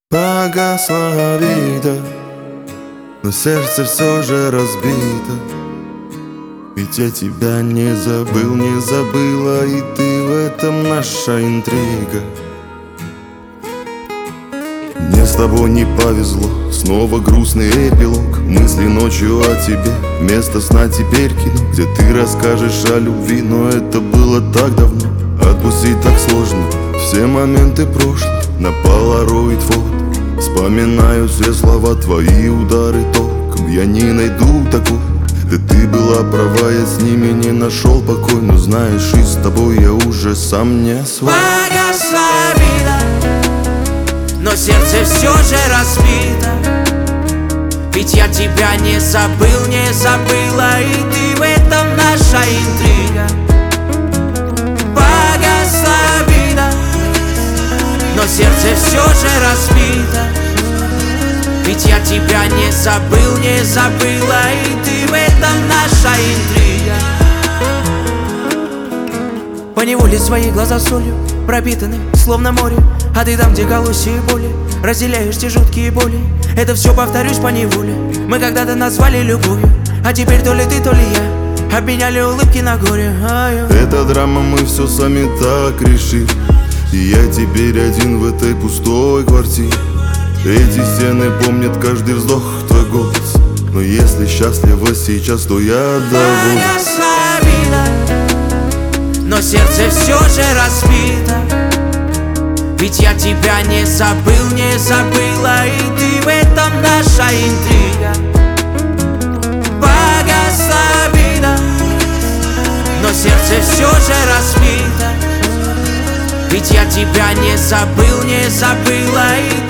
Погасла обида, но сердце все же разбито. Ведь я тебя не забыл, не забыла, и ты в этом наша интрига. Мне с тобой не повезло, снова грустный эпилог. Мысли ночью о тебе, вместо сна теперь кино, где ты расскажешь о любви, но это было так давно. Отпустить так сложно, все моменты прошлого на полароид фото. Вспоминаю все слова, твои удары током. Я не найду такого. Да ты была права, я с ними не нашел покой. Но знаешь, и с тобой я уже сам не свой. Погасла обида, но сердце все же разбито. Ведь я тебя не забыл, не забыла, и ты в этом наша интрига. Погасла обида, но сердце все же разбито. Ведь я тебя не забыл, не забыла, и ты в этом наша интрига. Поневоле свои глаза солью пропитаны, словно море. А ты там, где колосья и боли, разделяешь те жуткие боли. Это все, повторюсь, поневоле. Мы когда-то назвали любовью, а теперь то ли ты, то ли я обменяли улыбки на горе. Это драма, мы все сами так решили. И я теперь один в этой пустой квартире. Эти стены помнят каждый вздох, твой голос. Но если счастлива сейчас, то я доволен. Погасла обида, но сердце все же разбито. Ведь я тебя не забыл, не забыла, и ты в этом наша интрига. Погасла обида, но сердце все же разбито. Ведь я тебя не забыл, не забыла, и